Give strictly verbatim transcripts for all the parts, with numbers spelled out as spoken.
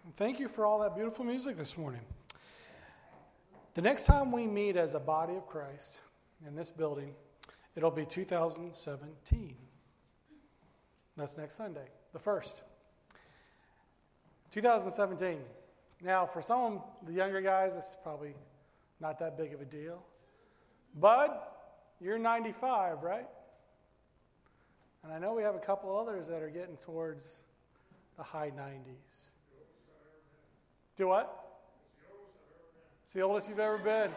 Thank you for all that beautiful music this morning. The next time we meet as a body of Christ in this building, it'll be two thousand seventeen. That's next Sunday, the first. two thousand seventeen. Now, for some of the younger guys, it's probably not that big of a deal. Bud, you're ninety-five, right? And I know we have a couple others that are getting towards the high nineties. Do what? It's the oldest you've ever been.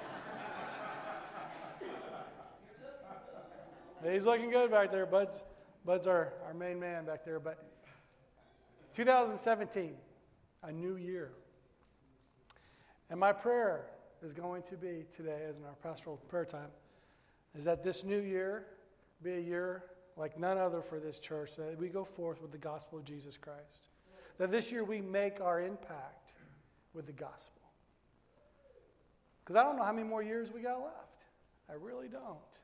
He's looking good back there. Bud's, Bud's our, our main man back there. But two thousand seventeen, a new year. And my prayer is going to be today, as in our pastoral prayer time, is that this new year be a year like none other for this church, that we go forth with the gospel of Jesus Christ. That this year we make our impact with the gospel. Because I don't know how many more years we got left. I really don't.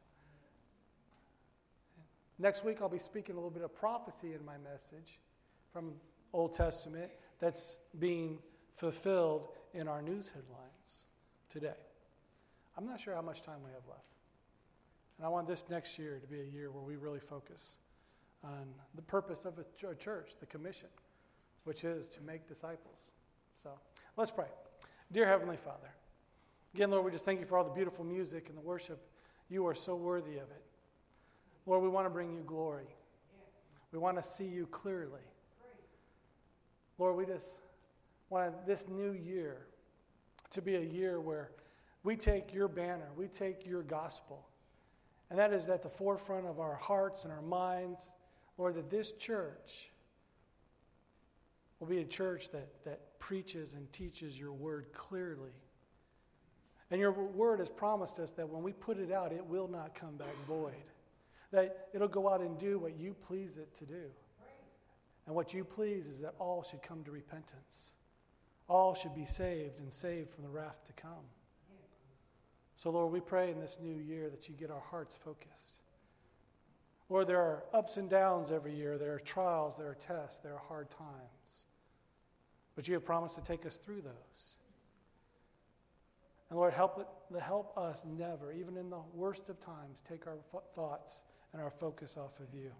Next week I'll be speaking a little bit of prophecy in my message from Old Testament that's being fulfilled in our news headlines today. I'm not sure how much time we have left. And I want this next year to be a year where we really focus on the purpose of a church, the commission, which is to make disciples. So let's pray. Dear Heavenly Father, again, Lord, we just thank you for all the beautiful music and the worship. You are so worthy of it. Lord, we want to bring you glory. We want to see you clearly. Lord, we just want this new year to be a year where we take your banner, we take your gospel, and that is at the forefront of our hearts and our minds. Lord, that this church will be a church that, that preaches and teaches your word clearly. And your word has promised us that when we put it out, it will not come back void. That it'll go out and do what you please it to do. And what you please is that all should come to repentance. All should be saved and saved from the wrath to come. So, Lord, we pray in this new year that you get our hearts focused. Lord, there are ups and downs every year. There are trials, there are tests, there are hard times. But you have promised to take us through those. And Lord, help, it, help us never, even in the worst of times, take our f- thoughts and our focus off of you.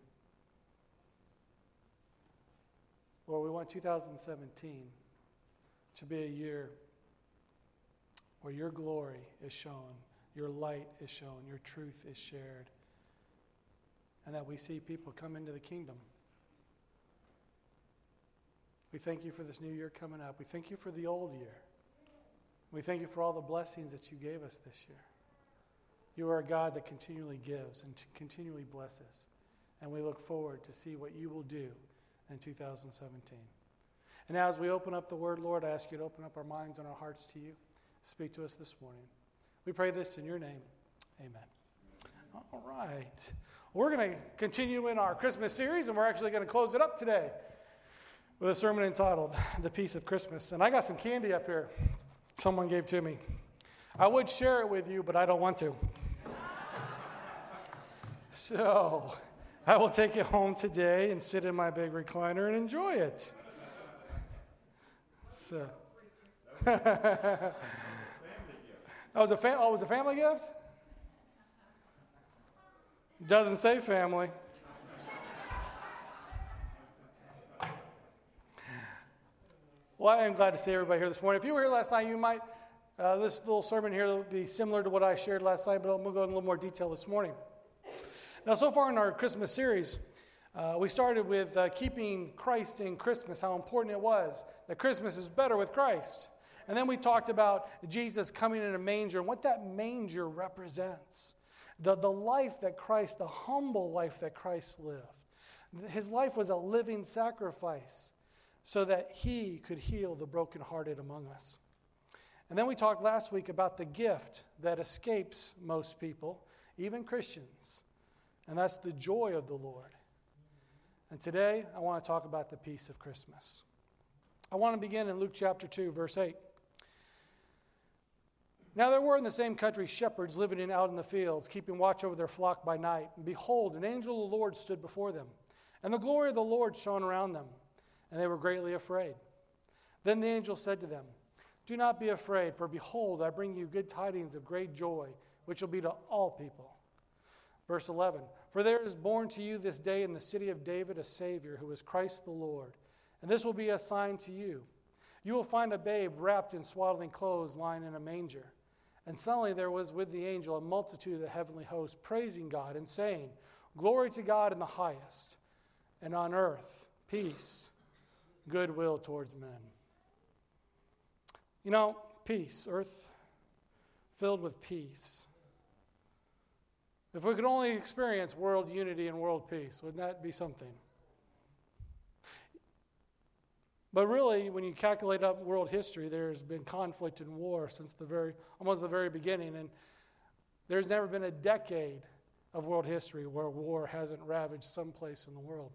Lord, we want two thousand seventeen to be a year where your glory is shown, your light is shown, your truth is shared, and that we see people come into the kingdom. We thank you for this new year coming up. We thank you for the old year. We thank you for all the blessings that you gave us this year. You are a God that continually gives and continually blesses, and we look forward to see what you will do in two thousand seventeen. And now as we open up the word, Lord, I ask you to open up our minds and our hearts to you. Speak to us this morning. We pray this in your name. Amen. All right. We're going to continue in our Christmas series, and we're actually going to close it up today with a sermon entitled The Peace of Christmas. And I got some candy up here someone gave to me. I would share it with you, but I don't want to. So I will take it home today and sit in my big recliner and enjoy it. So, that was a fam- oh, it was a family gift? Doesn't say family. Well, I am glad to see everybody here this morning. If you were here last night, you might, uh, this little sermon here will be similar to what I shared last night, but I'm going to go in a little more detail this morning. Now, so far in our Christmas series, uh, we started with uh, keeping Christ in Christmas, how important it was, that Christmas is better with Christ. And then we talked about Jesus coming in a manger and what that manger represents. The, the life that Christ, the humble life that Christ lived. His life was a living sacrifice so that he could heal the brokenhearted among us. And then we talked last week about the gift that escapes most people, even Christians. And that's the joy of the Lord. And today, I want to talk about the peace of Christmas. I want to begin in Luke chapter two, verse eight. Now there were in the same country shepherds living in, out in the fields, keeping watch over their flock by night. And behold, an angel of the Lord stood before them, and the glory of the Lord shone around them, and they were greatly afraid. Then the angel said to them, "Do not be afraid, for behold, I bring you good tidings of great joy, which will be to all people." Verse eleven, "For there is born to you this day in the city of David a Savior, who is Christ the Lord. And this will be a sign to you. You will find a babe wrapped in swaddling clothes lying in a manger." And suddenly there was with the angel a multitude of the heavenly host, praising God and saying, "Glory to God in the highest, and on earth peace, goodwill towards men." You know, peace, earth filled with peace. If we could only experience world unity and world peace, wouldn't that be something? But really, when you calculate up world history, there's been conflict and war since the very, almost the very beginning. And there's never been a decade of world history where war hasn't ravaged some place in the world.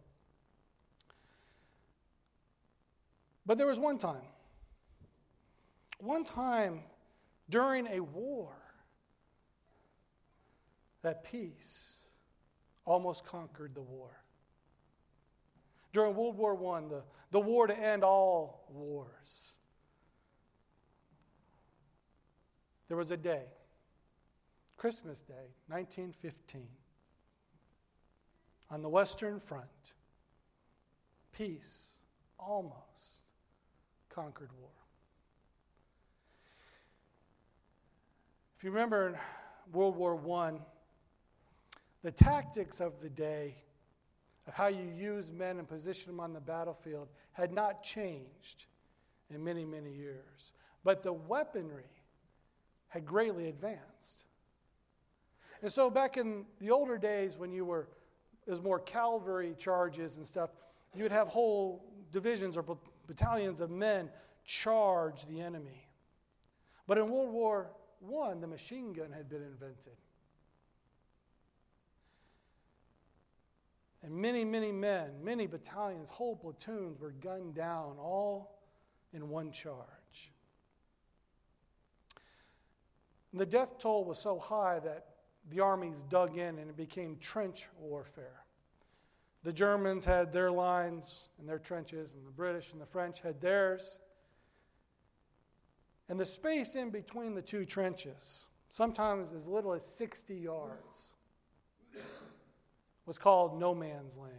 But there was one time, one time during a war, that peace almost conquered the war. During World War One, the, the war to end all wars, there was a day, Christmas Day, nineteen fifteen, on the Western Front, peace almost conquered war. If you remember in World War One, the tactics of the day of how you use men and position them on the battlefield had not changed in many, many years. But the weaponry had greatly advanced. And so back in the older days when you were, there was more cavalry charges and stuff, you would have whole divisions or battalions of men charge the enemy. But in World War One, the machine gun had been invented. And many, many men, many battalions, whole platoons were gunned down all in one charge. And the death toll was so high that the armies dug in and it became trench warfare. The Germans had their lines and their trenches, and the British and the French had theirs. And the space in between the two trenches, sometimes as little as sixty yards, was called no man's land.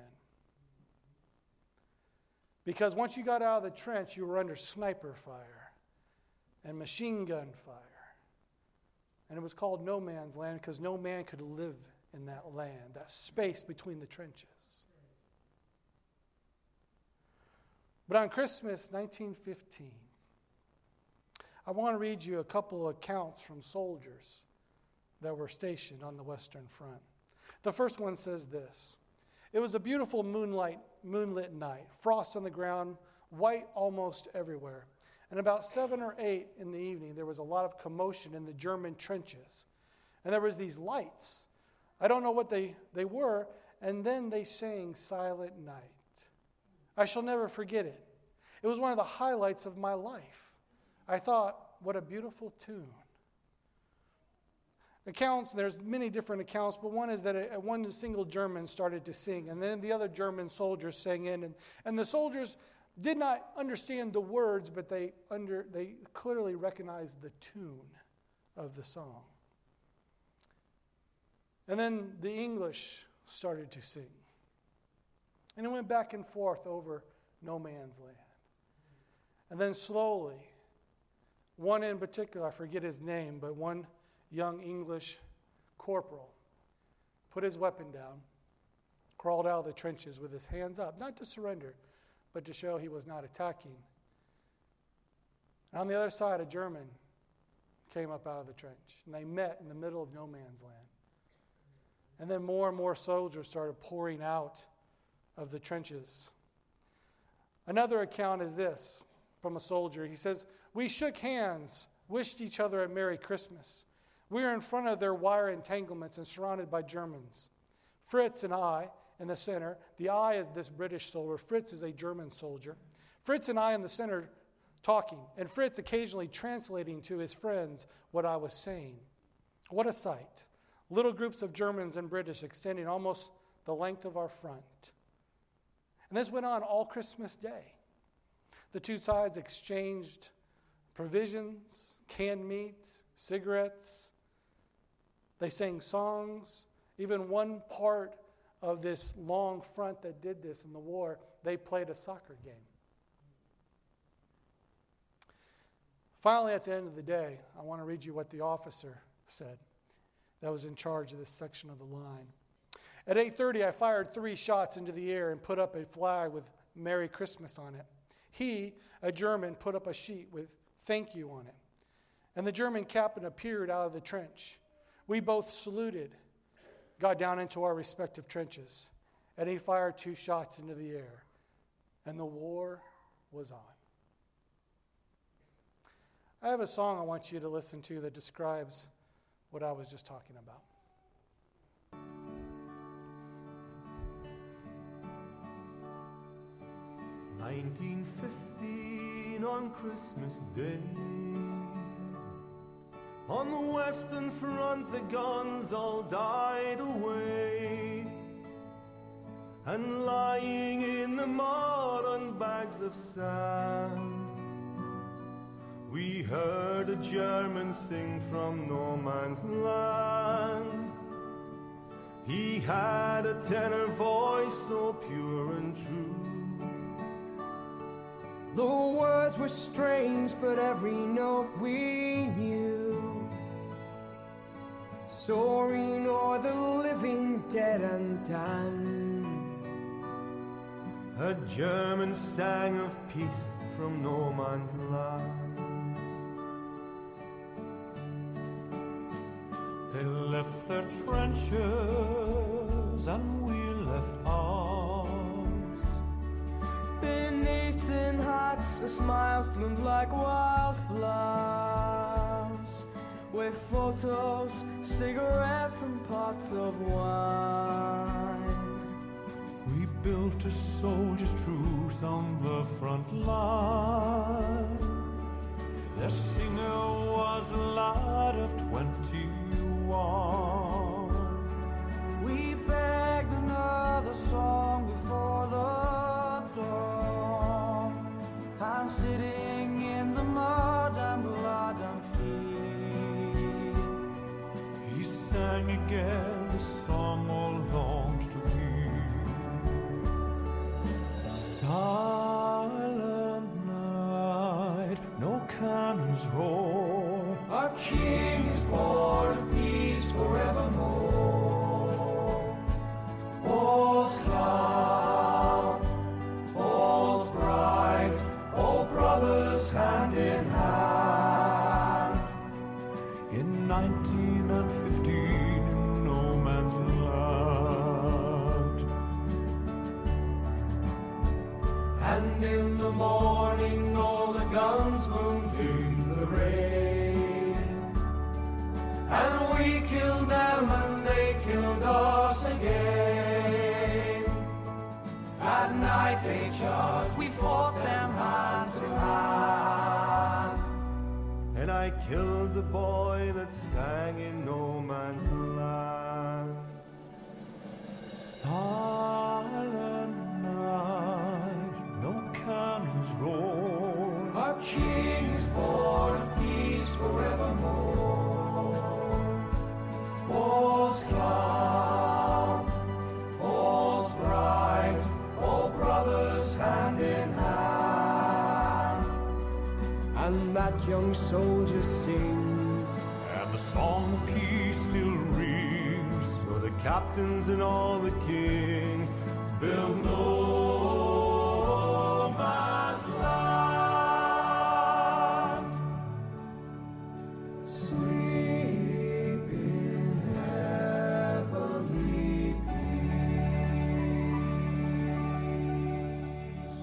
Because once you got out of the trench, you were under sniper fire and machine gun fire. And it was called no man's land because no man could live in that land, that space between the trenches. But on Christmas nineteen fifteen, I want to read you a couple of accounts from soldiers that were stationed on the Western Front. The first one says this: "It was a beautiful moonlight, moonlit night, frost on the ground, white almost everywhere. And about seven or eight in the evening, there was a lot of commotion in the German trenches. And there was these lights. I don't know what they, they were. And then they sang Silent Night. I shall never forget it. It was one of the highlights of my life. I thought, what a beautiful tune." Accounts, there's many different accounts, but one is that a, one single German started to sing, and then the other German soldiers sang in, and, and the soldiers did not understand the words, but they under they clearly recognized the tune of the song. And then the English started to sing. And it went back and forth over no man's land. And then slowly, one in particular, I forget his name, but one young English corporal put his weapon down, crawled out of the trenches with his hands up, not to surrender, but to show he was not attacking. And on the other side, a German came up out of the trench, and they met in the middle of no man's land. And then more and more soldiers started pouring out of the trenches. Another account is this from a soldier. He says, "We shook hands, wished each other a Merry Christmas. We were in front of their wire entanglements and surrounded by Germans. Fritz and I in the center. The I is this British soldier. Fritz is a German soldier. Fritz and I in the center talking, and Fritz occasionally translating to his friends what I was saying. What a sight. Little groups of Germans and British extending almost the length of our front." And this went on all Christmas Day. The two sides exchanged provisions, canned meat, cigarettes. They sang songs. Even one part of this long front that did this in the war, they played a soccer game. Finally, at the end of the day, I want to read you what the officer said that was in charge of this section of the line. At eight thirty, I fired three shots into the air and put up a flag with Merry Christmas on it. He, a German, put up a sheet with thank you on it. And the German captain appeared out of the trench. We both saluted, got down into our respective trenches, and he fired two shots into the air. And the war was on. I have a song I want you to listen to that describes what I was just talking about. nineteen fifteen on Christmas Day, on the Western Front the guns all died away, and lying in the mud on bags of sand, we heard a German sing from no man's land. He had a tenor voice so pure and true. The words were strange, but every note we knew. Soaring o'er the living, dead and damned. A German sang of peace from no man's land. They left their trenches and we left ours. Beneath tin hats, the smiles bloomed like wildflowers, with photos, cigarettes, and pots of wine. We built a soldier's truce on the front line. The singer was a lad of twenty-one. We begged another song before the dawn, and sitting in the mud and blood and fear, he sang again the song all longed to hear. Silent night, no cannons roar. our King is born of peace forevermore. All's calm, all's bright, all brothers hand in hand. In nineteen and fifteen, in no man's land. And in the morning all the guns boomed in the rain, and we killed them and they killed us again. At night they charged, we fought them hand to hand. And I killed the boy that sang in no man's land. Silent night, no cannons roar. Our King is born of peace forevermore. All's calm, all's bright, all brothers hand in hand. And that young soldier sings, And the song of peace still rings. For the captains and all the kings build no man's land. sleep in heavenly peace.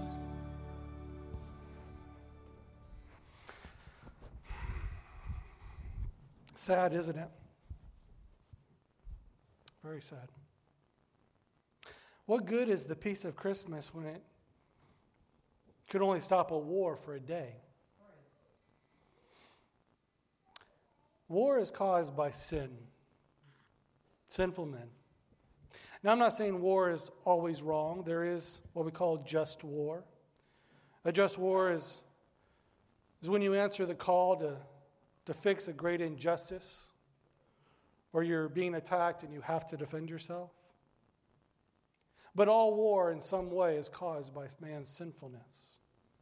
Sad, isn't it? Very sad. What good is the peace of Christmas when it could only stop a war for a day? War is caused by sin, sinful men. Now, I'm not saying war is always wrong. There is what we call just war. A just war is, is when you answer the call to, to fix a great injustice, or you're being attacked and you have to defend yourself. But all war in some way is caused by man's sinfulness.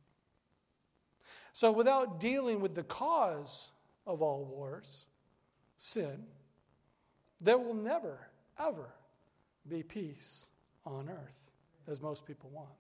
So without dealing with the cause of all wars, sin, there will never, ever be peace on earth, as most people want.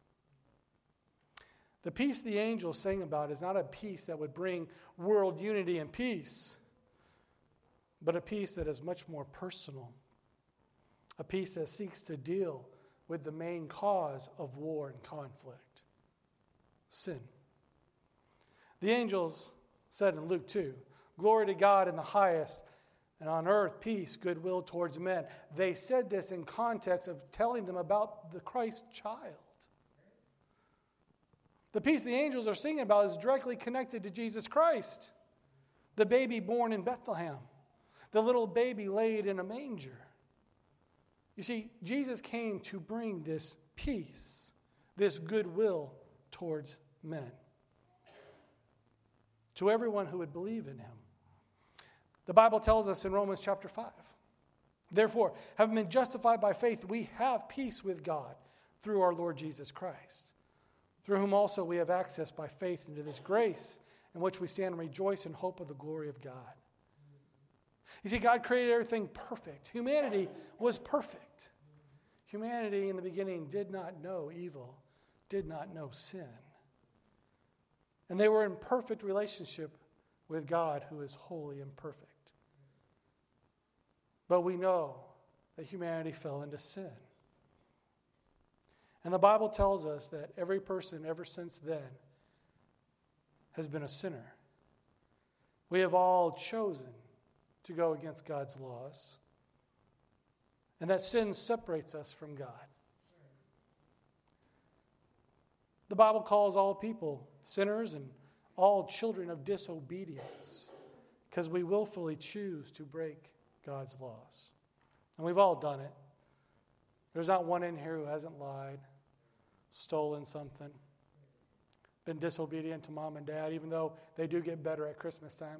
The peace the angels sing about is not a peace that would bring world unity and peace, but a peace that is much more personal, a peace that seeks to deal with the main cause of war and conflict, sin. The angels said in Luke two, "Glory to God in the highest, and on earth peace, goodwill towards men." They said this in context of telling them about the Christ child. The peace the angels are singing about is directly connected to Jesus Christ, the baby born in Bethlehem, the little baby laid in a manger. You see, Jesus came to bring this peace, this goodwill towards men, to everyone who would believe in him. The Bible tells us in Romans chapter five, "Therefore, having been justified by faith, we have peace with God through our Lord Jesus Christ, through whom also we have access by faith into this grace in which we stand and rejoice in hope of the glory of God." You see, God created everything perfect. Humanity was perfect. Humanity in the beginning did not know evil, did not know sin. And they were in perfect relationship with God, who is holy and perfect. But we know that humanity fell into sin. And the Bible tells us that every person ever since then has been a sinner. We have all chosen to go against God's laws, and that sin separates us from God. The Bible calls all people sinners and all children of disobedience, because we willfully choose to break God's laws. And we've all done it. There's not one in here who hasn't lied, stolen something, been disobedient to mom and dad, even though they do get better at Christmas time.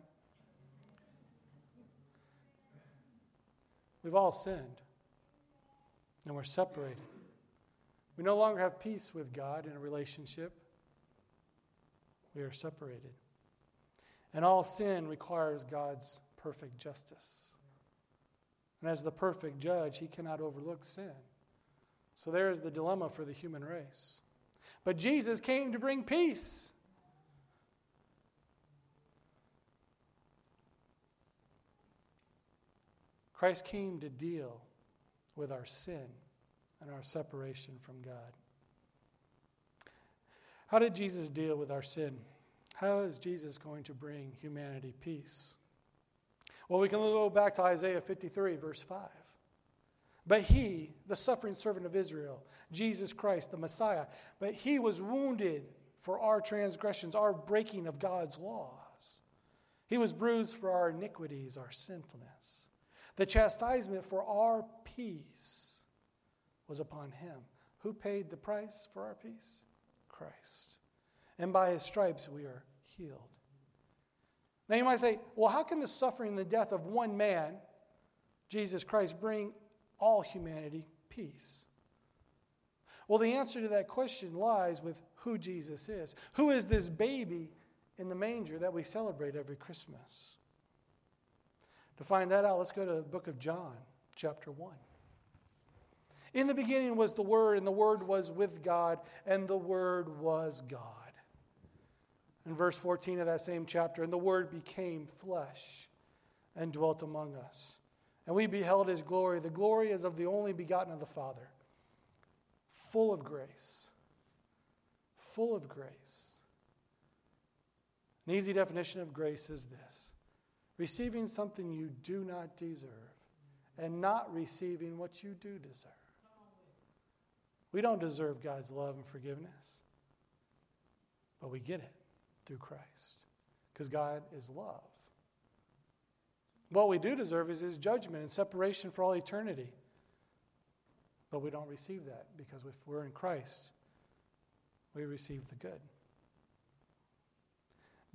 We've all sinned, and we're separated. We no longer have peace with God in a relationship. We are separated. And all sin requires God's perfect justice. And as the perfect judge, he cannot overlook sin. So there is the dilemma for the human race. But Jesus came to bring peace. Christ came to deal with our sin and our separation from God. How did Jesus deal with our sin? How is Jesus going to bring humanity peace? Well, we can go back to Isaiah fifty-three, verse five. "But he, the suffering servant of Israel, Jesus Christ, the Messiah, but he was wounded for our transgressions, our breaking of God's laws. He was bruised for our iniquities, our sinfulness. The chastisement for our peace was upon him." Who paid the price for our peace? Christ. "And by his stripes we are healed." Now you might say, well, how can the suffering and the death of one man, Jesus Christ, bring all humanity peace? Well, the answer to that question lies with who Jesus is. Who is this baby in the manger that we celebrate every Christmas? To find that out, let's go to the book of John, chapter one. "In the beginning was the Word, and the Word was with God, and the Word was God." In verse fourteen of that same chapter, "And the Word became flesh and dwelt among us. And we beheld his glory. The glory is of the only begotten of the Father, full of grace." Full of grace. An easy definition of grace is this: receiving something you do not deserve and not receiving what you do deserve. We don't deserve God's love and forgiveness, but we get it through Christ because God is love. What we do deserve is his judgment and separation for all eternity, but we don't receive that because if we're in Christ, we receive the good.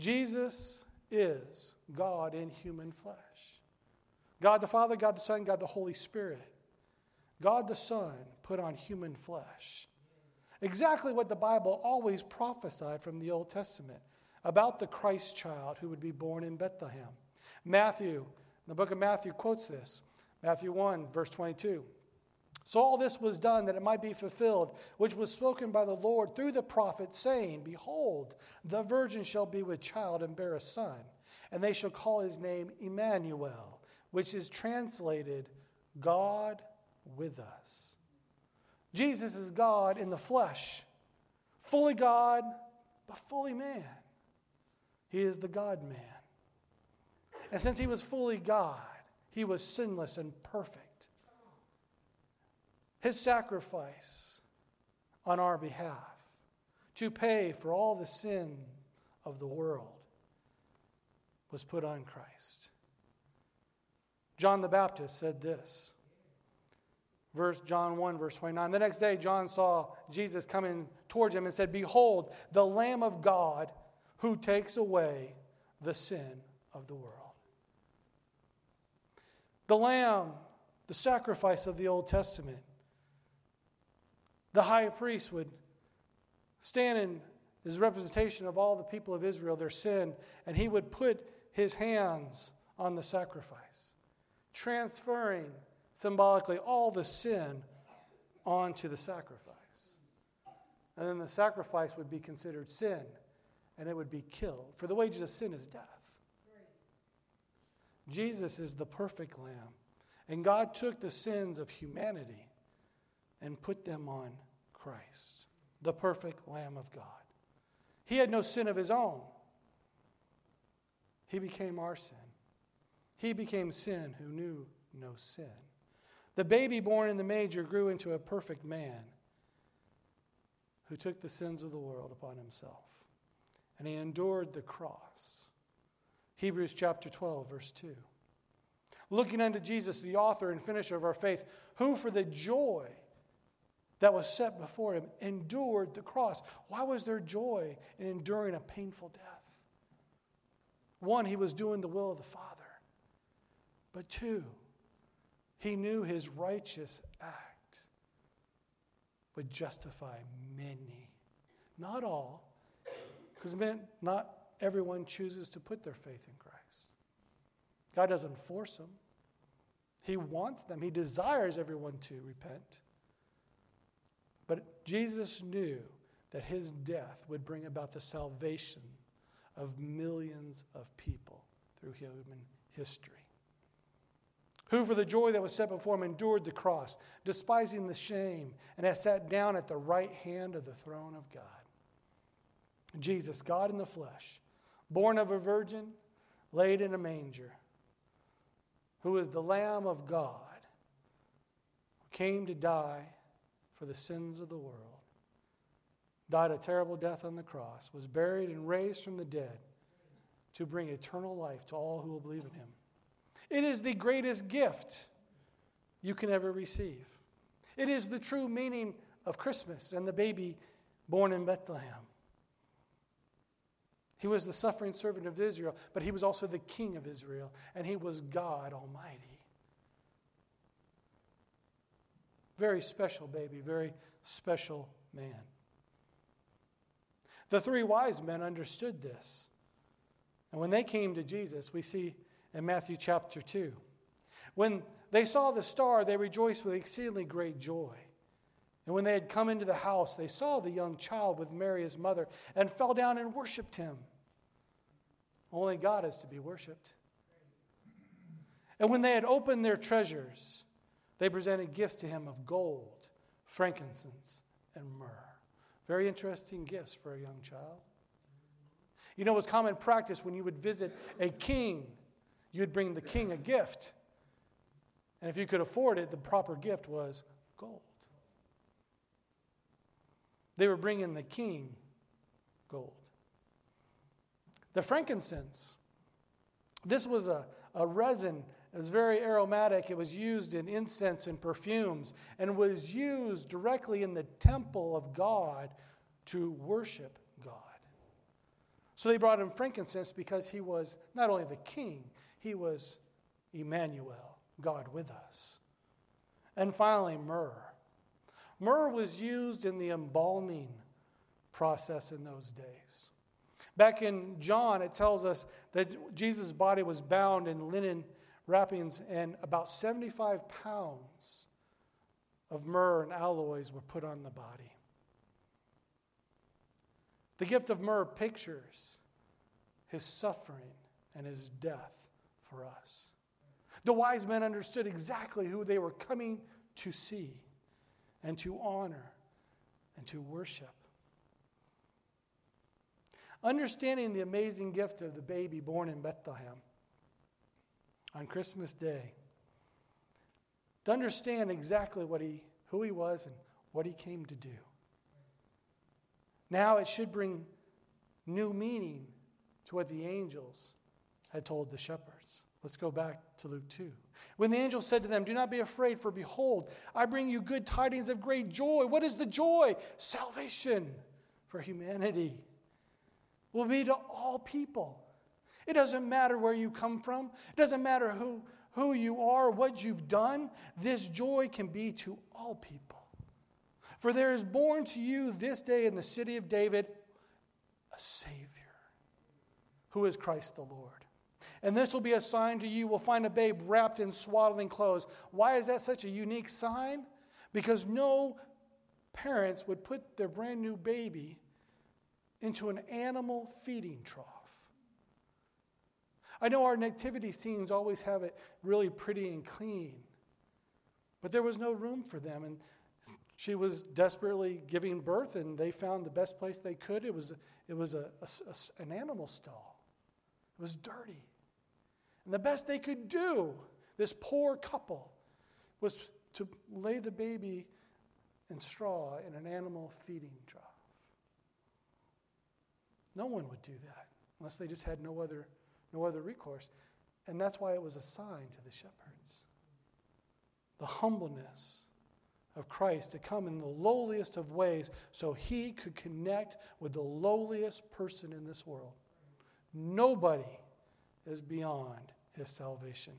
Jesus is God in human flesh. God the Father, God the Son, God the Holy Spirit. God the Son put on human flesh. Exactly what the Bible always prophesied from the Old Testament about the Christ child who would be born in Bethlehem. Matthew, the book of Matthew quotes this. Matthew one, verse twenty-two. So all this was done that it might be fulfilled, which was spoken by the Lord through the prophet, saying, Behold, the virgin shall be with child and bear a son, and they shall call his name Emmanuel, which is translated, God with us. Jesus is God in the flesh, fully God, but fully man. He is the God-man. And since he was fully God, he was sinless and perfect. His sacrifice on our behalf to pay for all the sin of the world was put on Christ. John the Baptist said this. Verse John one, verse twenty-nine. The next day, John saw Jesus coming towards him and said, Behold, the Lamb of God who takes away the sin of the world. The Lamb, the sacrifice of the Old Testament. The high priest would stand in his representation of all the people of Israel, their sin, and he would put his hands on the sacrifice, transferring symbolically all the sin onto the sacrifice. And then the sacrifice would be considered sin, and it would be killed. For the wages of sin is death. Jesus is the perfect Lamb. And God took the sins of humanity and put them on Christ, the perfect Lamb of God. He had no sin of his own. He became our sin. He became sin who knew no sin. The baby born in the manger grew into a perfect man who took the sins of the world upon himself. And he endured the cross. Hebrews chapter twelve, verse two. Looking unto Jesus, the author and finisher of our faith, who for the joy that was set before him endured the cross. Why was there joy in enduring a painful death? One, he was doing the will of the Father. But two, he knew his righteous act would justify many. Not all, because not everyone chooses to put their faith in Christ. God doesn't force them. He wants them. He desires everyone to repent. But Jesus knew that his death would bring about the salvation of millions of people through human history. Who for the joy that was set before him endured the cross, despising the shame, and has sat down at the right hand of the throne of God. Jesus, God in the flesh, born of a virgin, laid in a manger, who is the Lamb of God, who came to die for the sins of the world, died a terrible death on the cross, was buried and raised from the dead to bring eternal life to all who will believe in him. It is the greatest gift you can ever receive. It is the true meaning of Christmas and the baby born in Bethlehem. He was the suffering servant of Israel, but he was also the King of Israel, and he was God Almighty. Very special baby, very special man. The three wise men understood this. And when they came to Jesus, we see in Matthew chapter two, when they saw the star, they rejoiced with exceedingly great joy. And when they had come into the house, they saw the young child with Mary his mother and fell down and worshipped him. Only God is to be worshipped. And when they had opened their treasures, they presented gifts to him of gold, frankincense, and myrrh. Very interesting gifts for a young child. You know, it was common practice when you would visit a king, you'd bring the king a gift. And if you could afford it, the proper gift was gold. They were bringing the king gold. The frankincense, this was a, a resin. It was very aromatic. It was used in incense and perfumes and was used directly in the temple of God to worship God. So they brought him frankincense because he was not only the king, he was Emmanuel, God with us. And finally, myrrh. Myrrh was used in the embalming process in those days. Back in John, it tells us that Jesus' body was bound in linen wrappings, and about seventy-five pounds of myrrh and aloes were put on the body. The gift of myrrh pictures his suffering and his death for us. The wise men understood exactly who they were coming to see and to honor and to worship. Understanding the amazing gift of the baby born in Bethlehem on Christmas Day, to understand exactly what he, who he was and what he came to do. Now it should bring new meaning to what the angels had told the shepherds. Let's go back to Luke two. When the angel said to them, "Do not be afraid, for behold, I bring you good tidings of great joy." What is the joy? Salvation for humanity will be to all people. It doesn't matter where you come from. It doesn't matter who, who you are, what you've done. This joy can be to all people. For there is born to you this day in the city of David a Savior, who is Christ the Lord. And this will be a sign to you. We'll find a babe wrapped in swaddling clothes. Why is that such a unique sign? Because no parents would put their brand new baby into an animal feeding trough. I know our nativity scenes always have it really pretty and clean, but there was no room for them, and she was desperately giving birth, and they found the best place they could. It was, it was a, a, a, an animal stall. It was dirty. And the best they could do, this poor couple, was to lay the baby in straw in an animal feeding trough. No one would do that unless they just had no other, no other recourse. And that's why it was a sign to the shepherds. The humbleness of Christ to come in the lowliest of ways so he could connect with the lowliest person in this world. Nobody is beyond his salvation.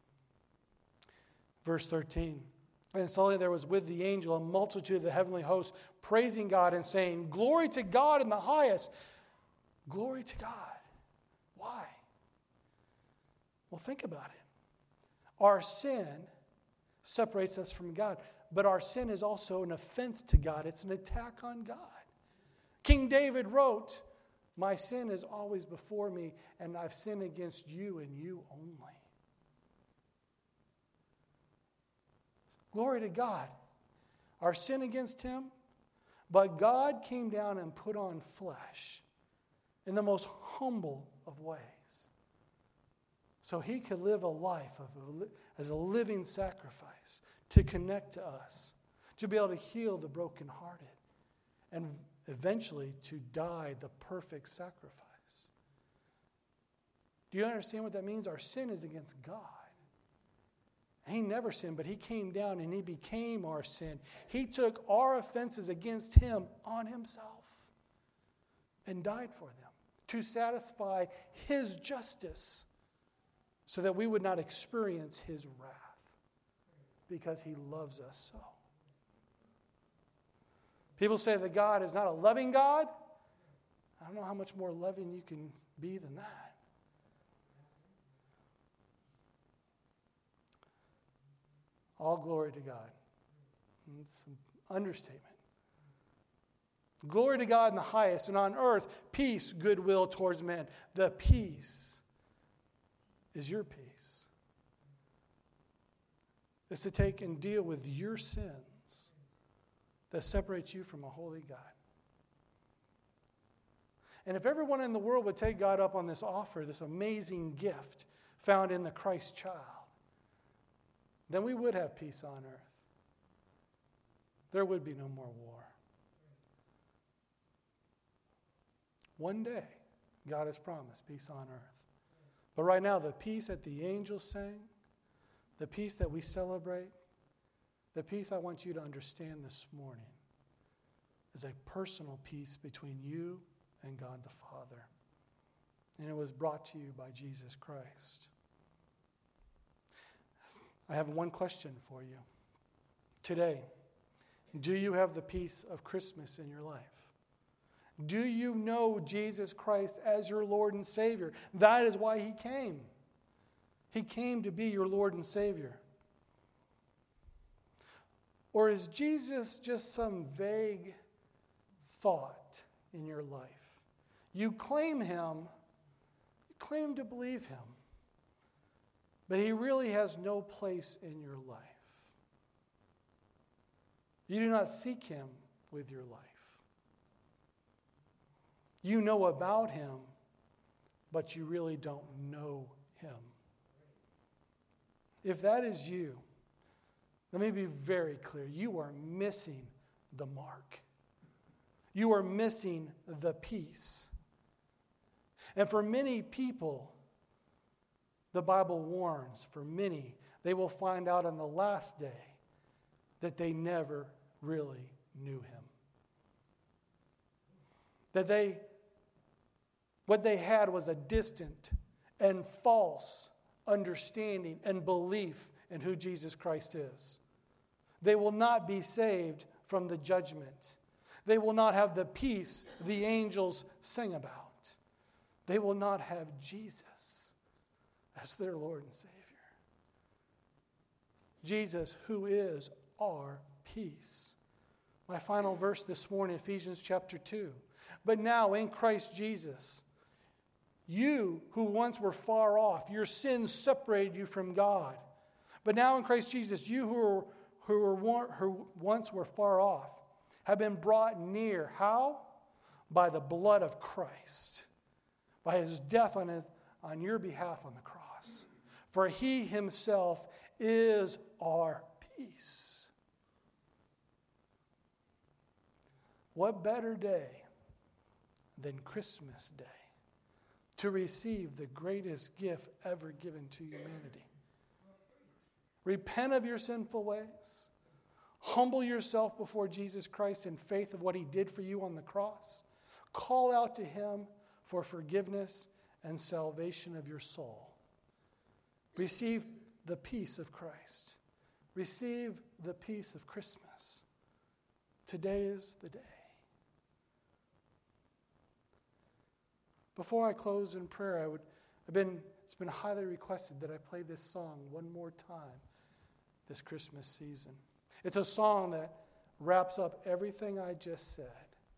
Verse thirteen. And suddenly there was with the angel a multitude of the heavenly hosts praising God and saying, "Glory to God in the highest." Glory to God. Why? Well, think about it. Our sin separates us from God, but our sin is also an offense to God. It's an attack on God. King David wrote, "My sin is always before me, and I've sinned against you and you only." Glory to God. Our sin against him, but God came down and put on flesh in the most humble of ways, so he could live a life of a, as a living sacrifice to connect to us, to be able to heal the brokenhearted, and eventually to die the perfect sacrifice. Do you understand what that means? Our sin is against God. He never sinned, but he came down and he became our sin. He took our offenses against him on himself and died for them to satisfy his justice so that we would not experience his wrath because he loves us so. People say that God is not a loving God. I don't know how much more loving you can be than that. All glory to God. It's an understatement. Glory to God in the highest, and on earth, peace, goodwill towards men. The peace is your peace. It's to take and deal with your sins that separates you from a holy God. And if everyone in the world would take God up on this offer, this amazing gift found in the Christ child, then we would have peace on earth. There would be no more war. One day, God has promised peace on earth. But right now, the peace that the angels sang, the peace that we celebrate, the peace I want you to understand this morning is a personal peace between you and God the Father. and it was brought to you by Jesus Christ. I have one question for you. Today, do you have the peace of Christmas in your life? Do you know Jesus Christ as your Lord and Savior? That is why He came. He came to be your Lord and Savior. Or is Jesus just some vague thought in your life? You claim Him, you claim to believe Him, but He really has no place in your life. You do not seek Him with your life. You know about Him, but you really don't know Him. If that is you, let me be very clear. You are missing the mark. You are missing the peace. And for many people, the Bible warns, for many, they will find out on the last day that they never really knew Him. That they, what they had was a distant and false understanding and belief in who Jesus Christ is. They will not be saved from the judgment. They will not have the peace the angels sing about. They will not have Jesus as their Lord and Savior. Jesus, who is our peace. My final verse this morning, Ephesians chapter two. But now in Christ Jesus, you who once were far off, your sins separated you from God. But now in Christ Jesus, you who were, who were who once were far off have been brought near. How? By the blood of Christ. By His death on, his, on your behalf on the cross. For He Himself is our peace. What better day than Christmas Day to receive the greatest gift ever given to humanity? Repent of your sinful ways. Humble yourself before Jesus Christ in faith of what He did for you on the cross. Call out to Him for forgiveness and salvation of your soul. Receive the peace of Christ. Receive the peace of Christmas. Today is the day. Before I close in prayer, I would, I've been, it's been highly requested that I play this song one more time this Christmas season. It's a song that wraps up everything I just said.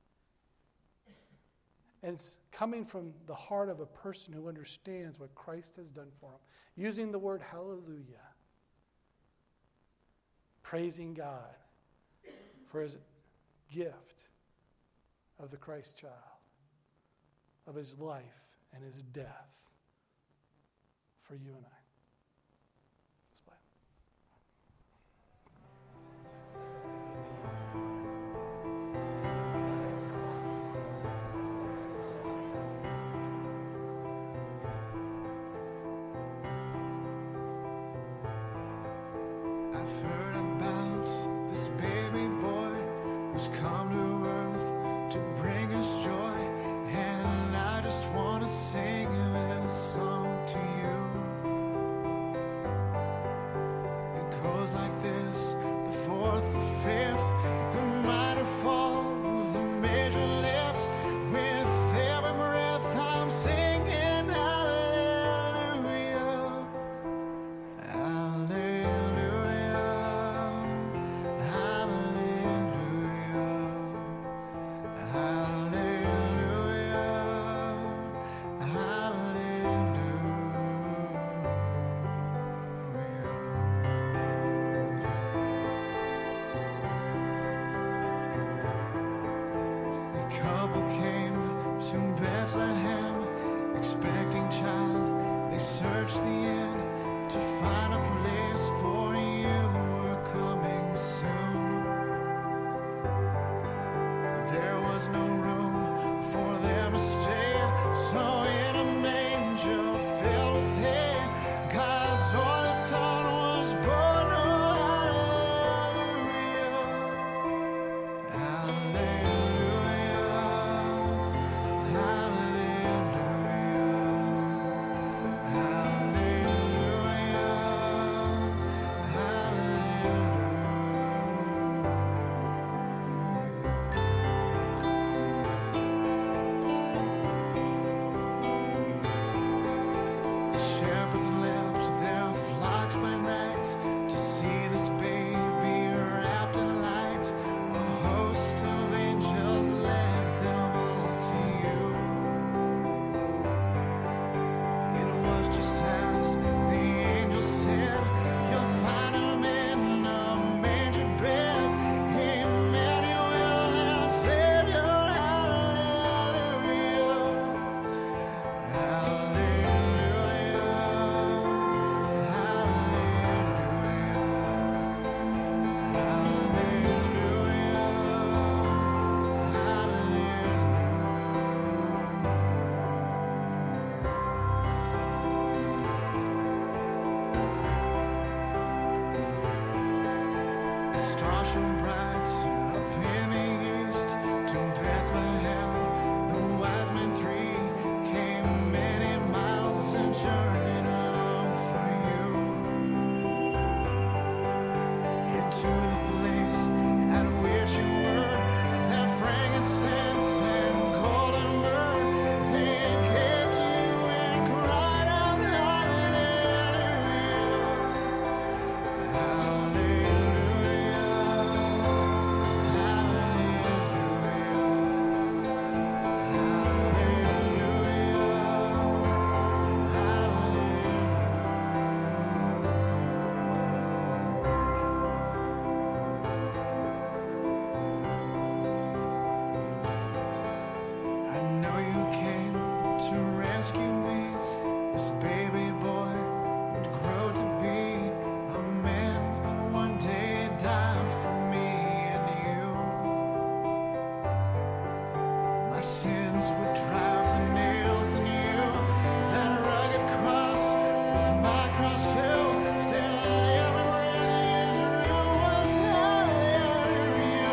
And it's coming from the heart of a person who understands what Christ has done for him. Using the word hallelujah. Praising God for His gift of the Christ child. Of His life and His death for you and I. Let's play. I've heard about this baby boy who's come to earth to bring us joy. And I just want to sing this song to you. It goes like this: the fourth, the fifth, the minor fall, the major lift. With every breath I'm singing hallelujah, hallelujah, hallelujah, hallelujah. Couple came to Bethlehem, expecting child. They searched the inn to find a place for you were coming soon. There was no room for them to stay, so in a manger filled with hay, God's only Son was born. Oh, hallelujah. Hallelujah. Hallelujah. to the place at which you were, that frankincense and golden myrrh. They came to you and cried out, Hallelujah, Hallelujah, I know you came to rescue me. This baby boy would grow to be a man, one day die for me and you. My sins would drive the nails in you. That rugged cross was my cross too. Still everywhere you drew was hallelujah,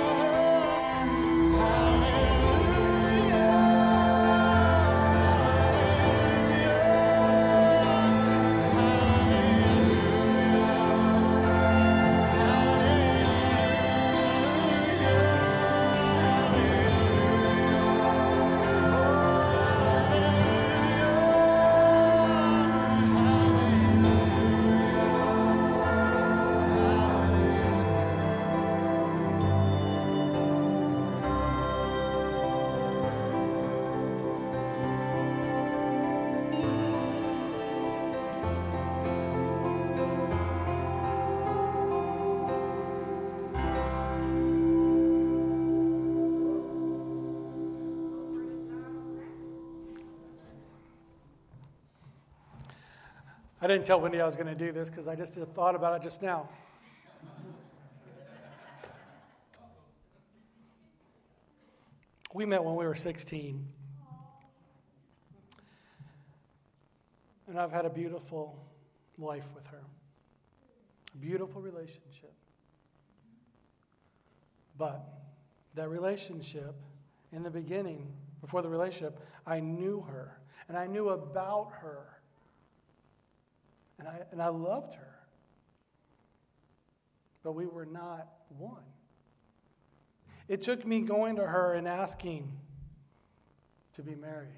I didn't tell Wendy I was going to do this because I just thought about it just now. We met when we were sixteen. And I've had a beautiful life with her. A beautiful relationship. But that relationship, in the beginning, before the relationship, I knew her. And I knew about her. And I, and I loved her. But we were not one. It took me going to her and asking to be married.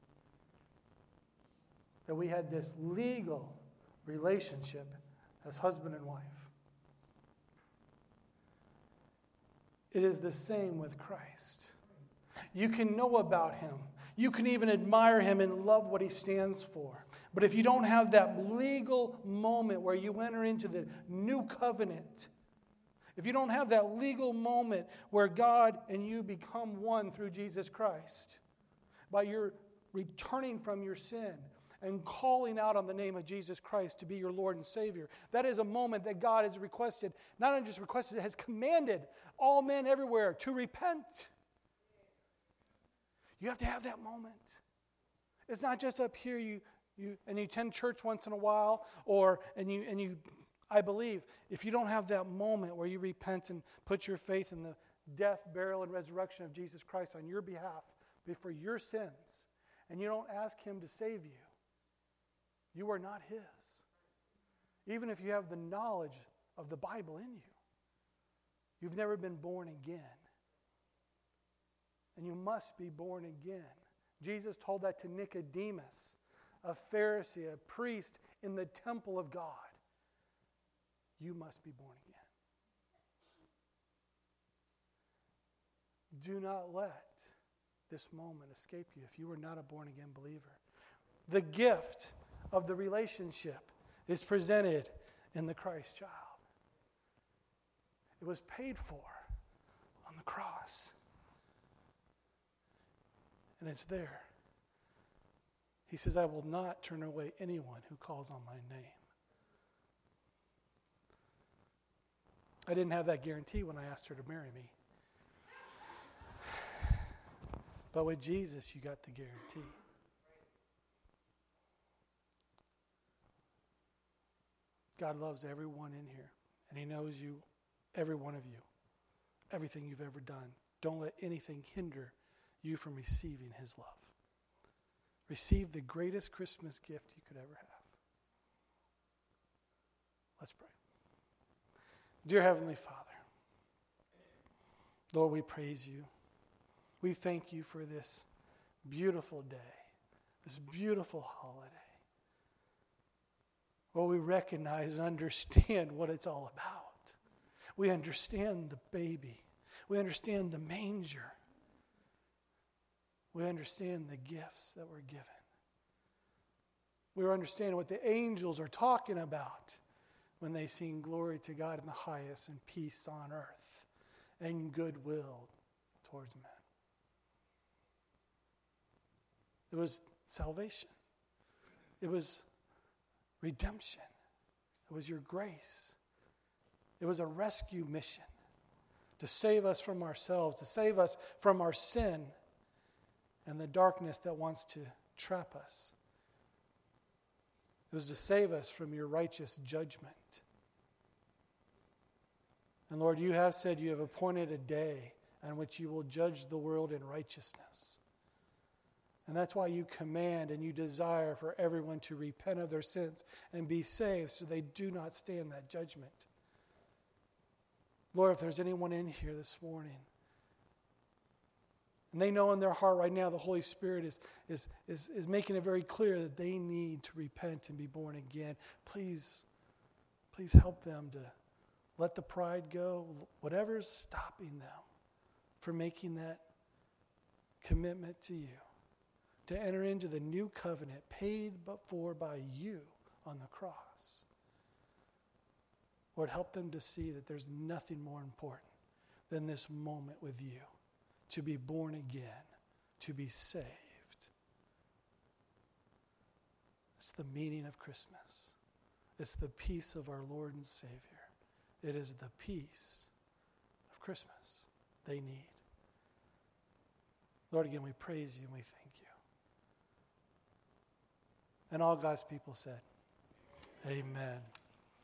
That we had this legal relationship as husband and wife. It is the same with Christ. You can know about him. You can even admire him and love what he stands for. But if you don't have that legal moment where you enter into the new covenant, if you don't have that legal moment where God and you become one through Jesus Christ, by your returning from your sin and calling out on the name of Jesus Christ to be your Lord and Savior, that is a moment that God has requested, not only just requested, has commanded all men everywhere to repent. You have to have that moment. It's not just up here you you and you attend church once in a while, or and you and you I believe if you don't have that moment where you repent and put your faith in the death, burial, and resurrection of Jesus Christ on your behalf for your sins, and you don't ask him to save you, you are not his. Even if you have the knowledge of the Bible in you, you've never been born again. And you must be born again. Jesus told that to Nicodemus, a Pharisee, a priest in the temple of God. You must be born again. Do not let this moment escape you if you are not a born-again believer. The gift of the relationship is presented in the Christ child. It was paid for on the cross. And it's there. He says, I will not turn away anyone who calls on my name. I didn't have that guarantee when I asked her to marry me. But with Jesus, you got the guarantee. God loves everyone in here. And he knows you, every one of you, everything you've ever done. Don't let anything hinder you from receiving his love. Receive the greatest Christmas gift you could ever have. Let's pray. Dear Heavenly Father, Lord, we praise you. We thank you for this beautiful day, this beautiful holiday. Lord, we recognize and understand what it's all about. We understand the baby. We understand the manger. We understand the gifts that were given. We understand what the angels are talking about when they sing glory to God in the highest and peace on earth and goodwill towards men. It was salvation. It was redemption. It was your grace. It was a rescue mission to save us from ourselves, to save us from our sin and the darkness that wants to trap us. It was to save us from your righteous judgment. And Lord, you have said you have appointed a day on which you will judge the world in righteousness. And that's why you command and you desire for everyone to repent of their sins and be saved so they do not stand that judgment. Lord, if there's anyone in here this morning and they know in their heart right now the Holy Spirit is, is, is, is making it very clear that they need to repent and be born again, please, please help them to let the pride go, whatever's stopping them from making that commitment to you, to enter into the new covenant paid for by you on the cross. Lord, help them to see that there's nothing more important than this moment with you, to be born again, to be saved. It's the meaning of Christmas. It's the peace of our Lord and Savior. It is the peace of Christmas they need. Lord, again, we praise you and we thank you. And all God's people said, amen.